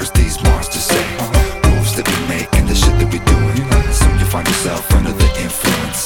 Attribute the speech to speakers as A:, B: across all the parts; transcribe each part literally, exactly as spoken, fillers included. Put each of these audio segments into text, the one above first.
A: words these monsters say. Moves that we make and the shit that we doing. Soon you'll find yourself under the influence.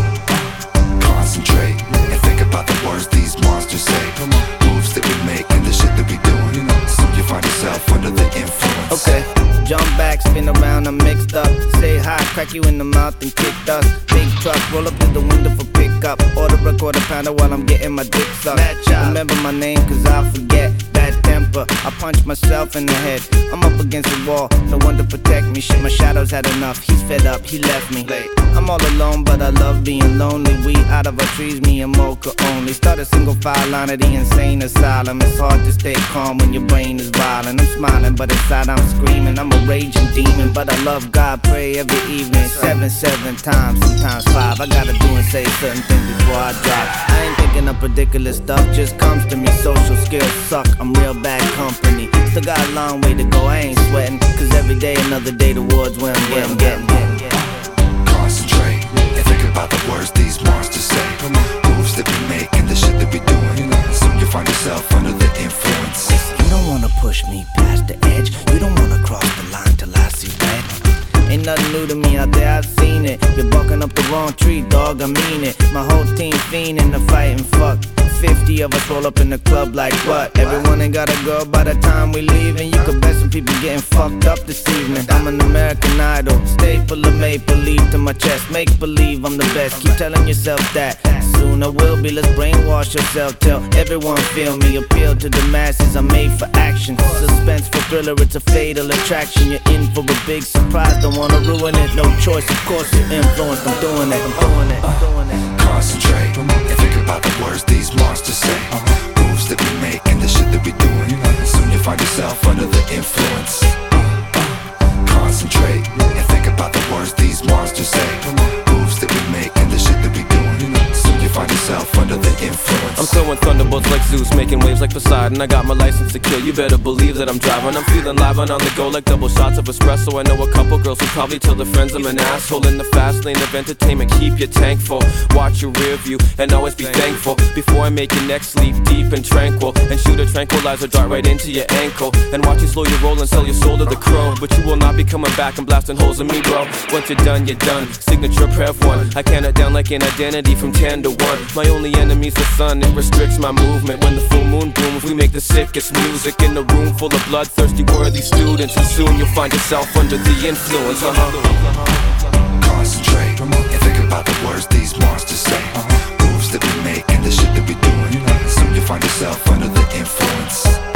A: Concentrate and think about the words these monsters say. Moves that we make and the shit that we doing. Soon you'll find yourself under the influence.
B: Okay, jump back, spin around, I'm mixed up. Say hi, crack you in the mouth and kick dust. Big truck, roll up to the window for pickup. Order a quarter pounder while I'm getting my dick sucked. Remember my name cause I forget. Bad temper, I punch myself in the head. I'm up against the wall, no one to protect me. Shit, my shadow's had enough, he's fed up, he left me. I'm all alone but I love being lonely. We out of our trees, me and Mocha only. Start a single file line of the insane asylum. It's hard to stay calm when your brain is violent. I'm smiling but inside I'm screaming. I'm a raging demon but I love God, pray every evening. Seven, seven times, sometimes five. I gotta do and say certain things before I drop. I ain't thinking up ridiculous stuff, just comes to me. Social skills suck, I'm real bad company. Still got a long way to go, I ain't sweating. Cause every day another day towards where I'm getting, getting, getting, getting.
A: Concentrate and think about the words these monsters say. Moves that we make and the shit that we doing. Soon you'll find yourself under the influence.
B: You don't wanna push me past the edge. You don't wanna cross the line till I see red. Ain't nothing new to me out there, I've seen it. You're barking up the wrong tree, dog, I mean it. My whole team fiending to fight and fuck. Fifty of us roll up in the club like what? Everyone ain't got a girl by the time we leaving. You could bet some people getting fucked up this evening. I'm an American Idol, stay full of maple leaf to my chest. Make believe I'm the best, keep telling yourself that soon I will be. Let's brainwash yourself, tell everyone feel me. Appeal to the masses, I'm made for action. Suspenseful thriller, it's a fatal attraction. You're in for a big surprise, don't wanna ruin it. No choice, of course you're influenced, I'm doing it, I'm doing it, I'm doing it.
A: Concentrate and think about the words these monsters say. Moves that we make and the shit that we doing. Soon you'll find yourself under the influence. Concentrate and think about the words these monsters say. Moves that we make and the shit that we doing. Soon you'll find yourself under the influence.
C: I'm throwing thunderbolts like Zeus, making waves like Poseidon. I got my license to kill, you better believe that I'm driving. I'm feeling live and on the go like double shots of espresso. I know a couple girls who probably tell their friends I'm an asshole. In the fast lane of entertainment, keep your tank full. Watch your rear view and always be thankful. Before I make your neck sleep deep and tranquil, and shoot a tranquilizer dart right into your ankle. And watch you slow your roll and sell your soul to the crow. But you will not be coming back and blasting holes in me, bro. Once you're done, you're done. Signature Prev one, I count it down like an identity from ten to one. My only enemy's the sun, it restricts my movement. When the full moon blooms, we make the sickest music. In a room full of bloodthirsty, worthy students. And soon you'll find yourself under the influence, uh-huh.
A: Concentrate and think about the words these monsters say. Moves that we make and the shit that we doing. Soon you'll find yourself under the influence.